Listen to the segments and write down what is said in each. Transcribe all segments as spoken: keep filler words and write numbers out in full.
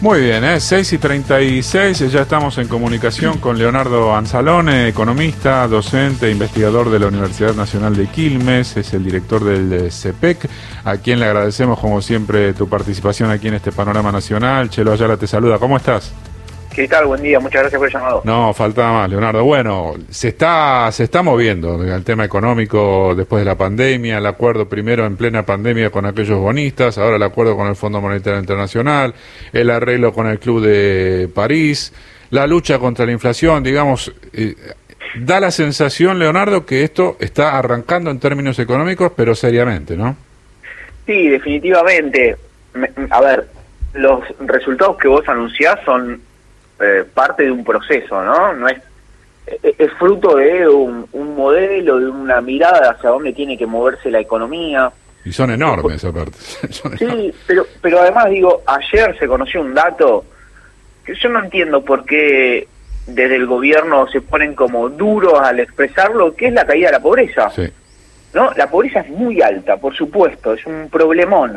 Muy bien, ¿eh? seis y treinta y seis, ya estamos en comunicación con Leonardo Anzalone, economista, docente, investigador de la Universidad Nacional de Quilmes, es el director del C E P E C, a quien le agradecemos como siempre tu participación aquí en este panorama nacional. Chelo Ayala te saluda, ¿cómo estás? ¿Qué tal? Buen día, muchas gracias por el llamado. No, faltaba más, Leonardo. Bueno, se está se está moviendo el tema económico después de la pandemia, el acuerdo primero en plena pandemia con aquellos bonistas, ahora el acuerdo con el Fondo Monetario Internacional, el arreglo con el Club de París, la lucha contra la inflación, digamos, eh, da la sensación, Leonardo, que esto está arrancando en términos económicos, pero seriamente, ¿no? Sí, definitivamente. A ver, los resultados que vos anunciás son Eh, parte de un proceso, ¿no? No es, es, es fruto de un, un modelo, de una mirada hacia dónde tiene que moverse la economía. Y son enormes, aparte. Son sí, enormes. pero pero además, digo, ayer se conoció un dato que yo no entiendo por qué desde el gobierno se ponen como duros al expresarlo, que es la caída de la pobreza. Sí. ¿No? La pobreza es muy alta, por supuesto, es un problemón,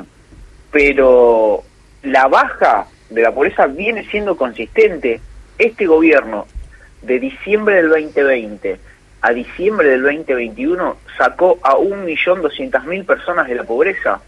pero la baja de la pobreza viene siendo consistente. Este gobierno, de diciembre del veinte veinte a diciembre del veinte veintiuno, sacó a un millón doscientas mil personas de la pobreza.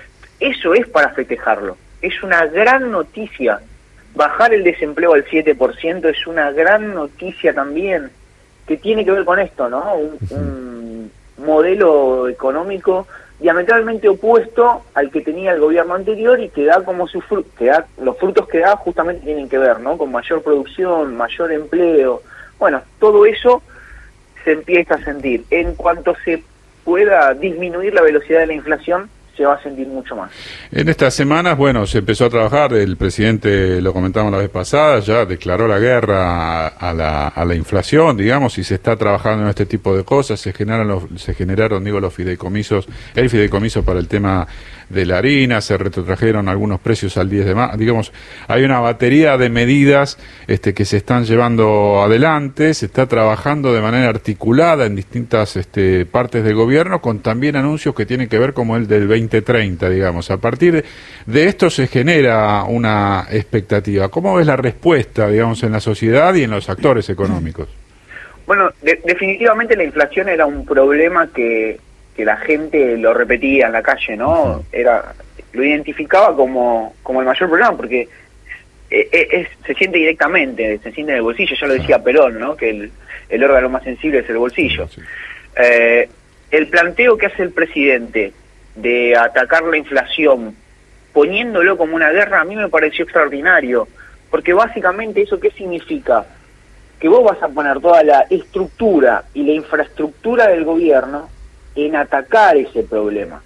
Eso es para festejarlo. Es una gran noticia. Bajar el desempleo al siete por ciento es una gran noticia también, que tiene que ver con esto, ¿no? Un, un modelo económico diametralmente opuesto al que tenía el gobierno anterior y que da como su fru que da, los frutos que da justamente tienen que ver, ¿no? Con mayor producción, mayor empleo. Bueno, todo eso se empieza a sentir. En cuanto se pueda disminuir la velocidad de la inflación, se va a sentir mucho más. En estas semanas, bueno, se empezó a trabajar, el presidente, lo comentamos la vez pasada, ya declaró la guerra a la, a la inflación, digamos, y se está trabajando en este tipo de cosas, se generaron, los, se generaron, digo, los fideicomisos, el fideicomiso para el tema de la harina, se retrotrajeron algunos precios al diez de marzo, digamos, hay una batería de medidas este, que se están llevando adelante, se está trabajando de manera articulada en distintas este, partes del gobierno, con también anuncios que tienen que ver como el del veinte treinta, digamos. A partir de, de esto se genera una expectativa. ¿Cómo ves la respuesta, digamos, en la sociedad y en los actores económicos? Bueno, de, definitivamente la inflación era un problema que, que la gente lo repetía en la calle, ¿no? Uh-huh. Era, lo identificaba como, como el mayor problema, porque es, es, se siente directamente, se siente en el bolsillo. Ya lo decía Perón, ¿no? Que el, el órgano más sensible es el bolsillo. Sí. Eh, el planteo que hace el presidente de atacar la inflación poniéndolo como una guerra, a mí me pareció extraordinario, porque básicamente eso ¿qué significa? Que vos vas a poner toda la estructura y la infraestructura del gobierno en atacar ese problema.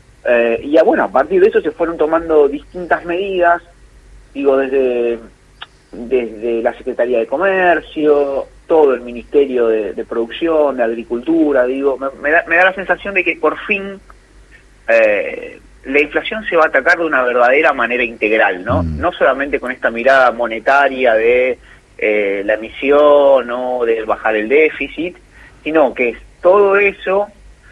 Eh, y bueno, a partir de eso se fueron tomando distintas medidas, digo, desde, desde la Secretaría de Comercio, todo el Ministerio de, de Producción, de Agricultura, digo, me, me, da, me da la sensación de que por fin Eh, la inflación se va a atacar de una verdadera manera integral, ¿no? Mm. No solamente con esta mirada monetaria de eh, la emisión o de bajar el déficit, sino que es todo eso,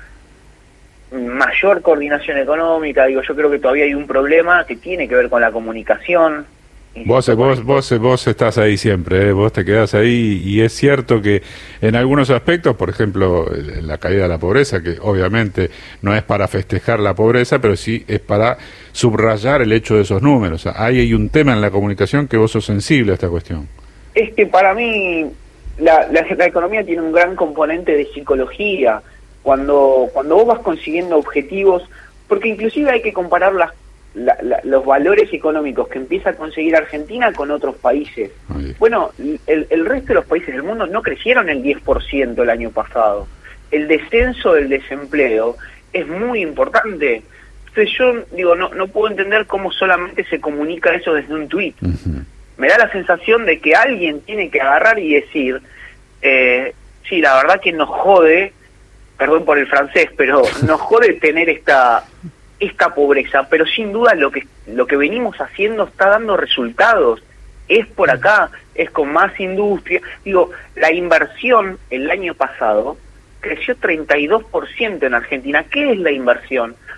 mayor coordinación económica. Digo, yo creo que todavía hay un problema que tiene que ver con la comunicación. Vos, vos, vos, vos estás ahí siempre, ¿eh? Vos te quedás ahí, y es cierto que en algunos aspectos, por ejemplo, la caída de la pobreza, que obviamente no es para festejar la pobreza, pero sí es para subrayar el hecho de esos números. Ahí hay un tema en la comunicación que vos sos sensible a esta cuestión. Es que para mí la, la, la economía tiene un gran componente de psicología. Cuando, cuando vos vas consiguiendo objetivos, porque inclusive hay que comparar las La, la, los valores económicos que empieza a conseguir Argentina con otros países. Ay. Bueno, el, el resto de los países del mundo no crecieron el diez por ciento el año pasado. El descenso del desempleo es muy importante. Entonces yo digo, no, no puedo entender cómo solamente se comunica eso desde un tuit. Uh-huh. Me da la sensación de que alguien tiene que agarrar y decir, eh, sí, la verdad que nos jode, perdón por el francés, pero nos jode tener esta... esta pobreza, pero sin duda lo que lo que venimos haciendo está dando resultados. Es por acá, es con más industria. Digo, la inversión el año pasado creció treinta y dos por ciento en Argentina. ¿Qué es la inversión?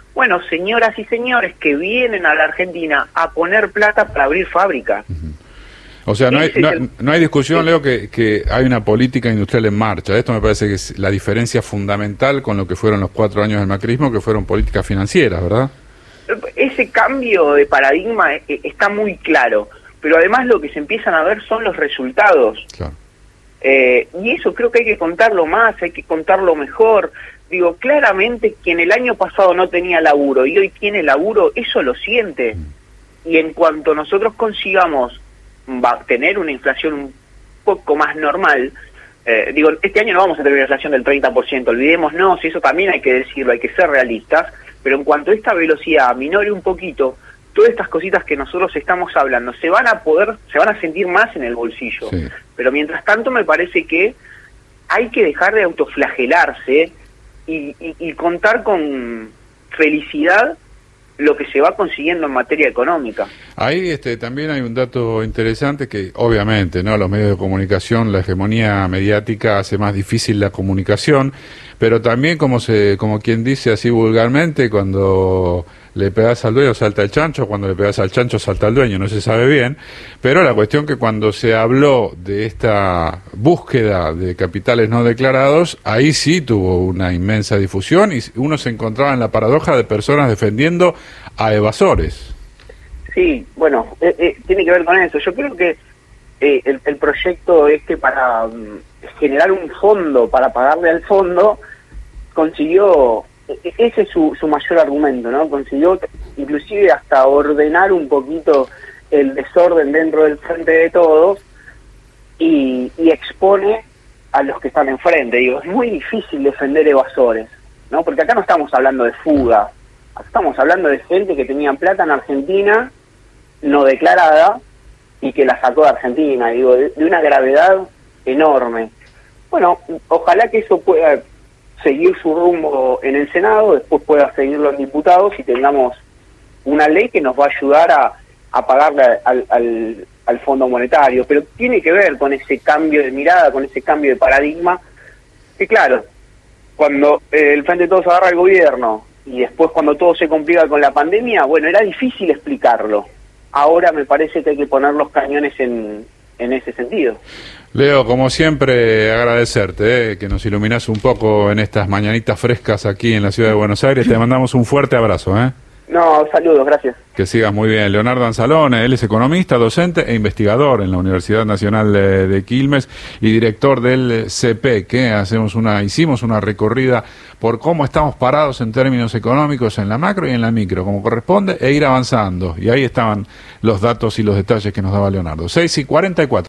Bueno, señoras y señores que vienen a la Argentina a poner plata para abrir fábricas. Uh-huh. O sea, no hay, no, no hay discusión, Leo, que, que hay una política industrial en marcha. Esto me parece que es la diferencia fundamental con lo que fueron los cuatro años del macrismo, que fueron políticas financieras, ¿verdad? Ese cambio de paradigma está muy claro, pero además lo que se empiezan a ver son los resultados. Claro. Eh, y eso creo que hay que contarlo más, hay que contarlo mejor. Digo, claramente quien el año pasado no tenía laburo y hoy tiene laburo, eso lo siente. Mm. Y en cuanto nosotros consigamos va a tener una inflación un poco más normal, eh, digo, este año no vamos a tener una inflación del treinta por ciento, olvidémonos, eso también hay que decirlo, hay que ser realistas, pero en cuanto a esta velocidad minore un poquito, todas estas cositas que nosotros estamos hablando se van a poder, se van a sentir más en el bolsillo. Sí. Pero mientras tanto me parece que hay que dejar de autoflagelarse y, y, y contar con felicidad lo que se va consiguiendo en materia económica. Ahí este, también hay un dato interesante que obviamente no los medios de comunicación, la hegemonía mediática hace más difícil la comunicación, pero también como se como quien dice así vulgarmente, cuando le pegas al dueño salta el chancho, cuando le pegas al chancho salta el dueño, no se sabe bien, pero la cuestión que cuando se habló de esta búsqueda de capitales no declarados, ahí sí tuvo una inmensa difusión y uno se encontraba en la paradoja de personas defendiendo a evasores. Sí, bueno, eh, eh, tiene que ver con eso. Yo creo que eh, el, el proyecto este para um, generar un fondo, para pagarle al fondo, consiguió, ese es su, su mayor argumento, ¿no? Consiguió inclusive hasta ordenar un poquito el desorden dentro del frente de todos y, y expone a los que están enfrente. Digo, es muy difícil defender evasores, ¿no? Porque acá no estamos hablando de fuga, acá estamos hablando de gente que tenía plata en Argentina no declarada y que la sacó de Argentina, digo, de, de una gravedad enorme. Bueno, ojalá que eso pueda seguir su rumbo en el Senado, después pueda seguirlo en diputados y tengamos una ley que nos va a ayudar a, a pagarle al, al, al Fondo Monetario, pero tiene que ver con ese cambio de mirada, con ese cambio de paradigma, que claro, cuando eh, el Frente de Todos agarra el gobierno y después cuando todo se complica con la pandemia, bueno, era difícil explicarlo. Ahora me parece que hay que poner los cañones en, en ese sentido. Leo, como siempre, agradecerte, eh, que nos iluminás un poco en estas mañanitas frescas aquí en la ciudad de Buenos Aires. Te mandamos un fuerte abrazo. ¿eh? No, saludos, gracias. Que sigas muy bien. Leonardo Anzalone, él es economista, docente e investigador en la Universidad Nacional de, de Quilmes y director del C P E, que hacemos una, hicimos una recorrida por cómo estamos parados en términos económicos en la macro y en la micro, como corresponde, e ir avanzando. Y ahí estaban los datos y los detalles que nos daba Leonardo. seis y cuarenta y cuatro.